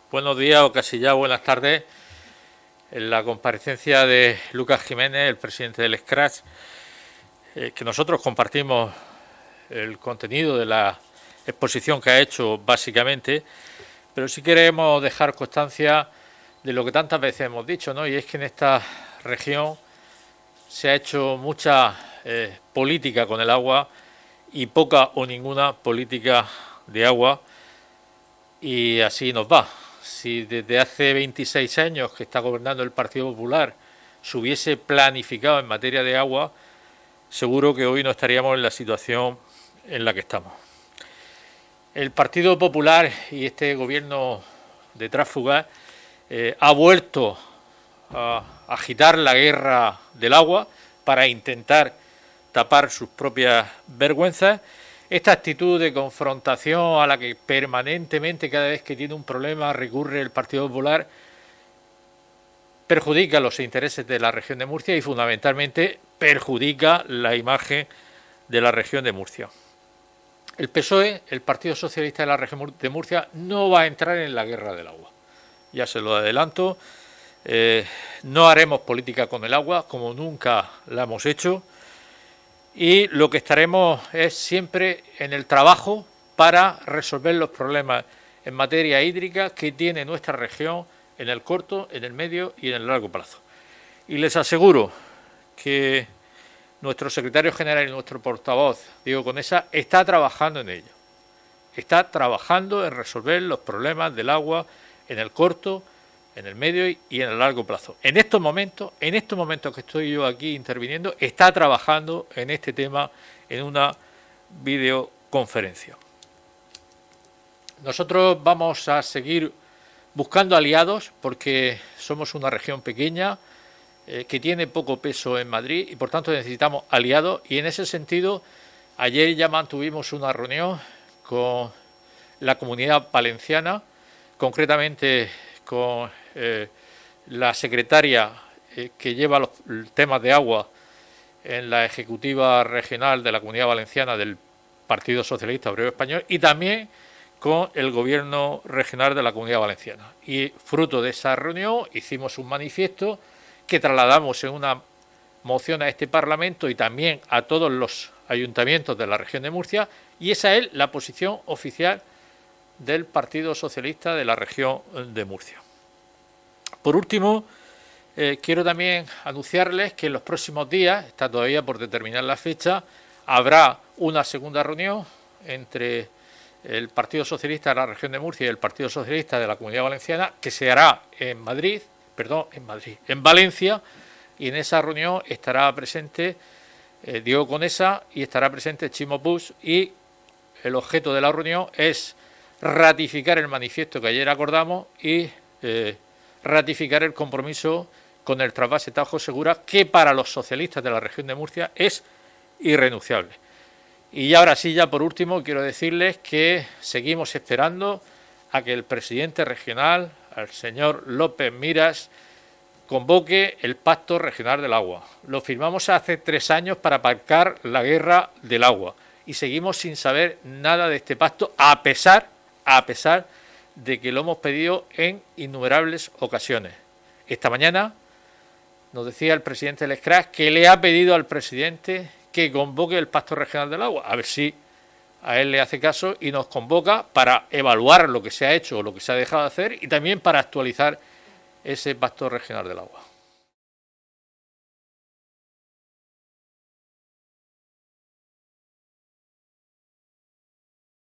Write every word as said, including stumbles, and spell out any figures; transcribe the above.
Buenos días o casi ya buenas tardes. En la comparecencia de Lucas Jiménez, el presidente del Scratch, eh, que nosotros compartimos el contenido de la exposición que ha hecho básicamente, pero sí queremos dejar constancia de lo que tantas veces hemos dicho, ¿no? Y es que en esta región se ha hecho mucha eh, política con el agua y poca o ninguna política de agua, y así nos va. Si desde hace veintiséis años que está gobernando el Partido Popular se hubiese planificado en materia de agua, seguro que hoy no estaríamos en la situación en la que estamos. El Partido Popular y este gobierno de tránsfugas eh, ha vuelto a agitar la guerra del agua para intentar tapar sus propias vergüenzas. Esta actitud de confrontación a la que permanentemente, cada vez que tiene un problema, recurre el Partido Popular, perjudica los intereses de la región de Murcia y fundamentalmente perjudica la imagen de la región de Murcia. El P S O E, el Partido Socialista de la región de Murcia, no va a entrar en la guerra del agua. Ya se lo adelanto, eh, no haremos política con el agua como nunca la hemos hecho. Y lo que estaremos es siempre en el trabajo para resolver los problemas en materia hídrica que tiene nuestra región en el corto, en el medio y en el largo plazo. Y les aseguro que nuestro secretario general y nuestro portavoz, Diego Conesa, está trabajando en ello. Está trabajando en resolver los problemas del agua en el corto, en el medio y en el largo plazo. En estos momentos, en estos momentos que estoy yo aquí interviniendo, está trabajando en este tema en una videoconferencia. Nosotros vamos a seguir buscando aliados porque somos una región pequeña eh, que tiene poco peso en Madrid y por tanto necesitamos aliados, y en ese sentido ayer ya mantuvimos una reunión con la Comunidad Valenciana, concretamente con eh, la secretaria eh, que lleva los temas de agua en la ejecutiva regional de la Comunidad Valenciana del Partido Socialista Obrero Español, y también con el gobierno regional de la Comunidad Valenciana. Y fruto de esa reunión hicimos un manifiesto que trasladamos en una moción a este Parlamento y también a todos los ayuntamientos de la región de Murcia, y esa es la posición oficial del Partido Socialista de la región de Murcia. Por último, eh, quiero también anunciarles que en los próximos días, está todavía por determinar la fecha, habrá una segunda reunión entre el Partido Socialista de la región de Murcia y el Partido Socialista de la Comunidad Valenciana, que se hará en Madrid, perdón, en Madrid, en Valencia, y en esa reunión estará presente eh, Diego Conesa y estará presente Chimo Puig, y el objeto de la reunión es ratificar el manifiesto que ayer acordamos y eh, ratificar el compromiso con el trasvase Tajo Segura, que para los socialistas de la región de Murcia es irrenunciable. Y ahora sí, ya por último, quiero decirles que seguimos esperando a que el presidente regional, el señor López Miras, convoque el Pacto Regional del Agua. Lo firmamos hace tres años para aparcar la guerra del agua y seguimos sin saber nada de este pacto, a pesar a pesar de que lo hemos pedido en innumerables ocasiones. Esta mañana nos decía el presidente del Scratch que le ha pedido al presidente que convoque el Pacto Regional del Agua, a ver si a él le hace caso y nos convoca para evaluar lo que se ha hecho o lo que se ha dejado de hacer y también para actualizar ese Pacto Regional del Agua.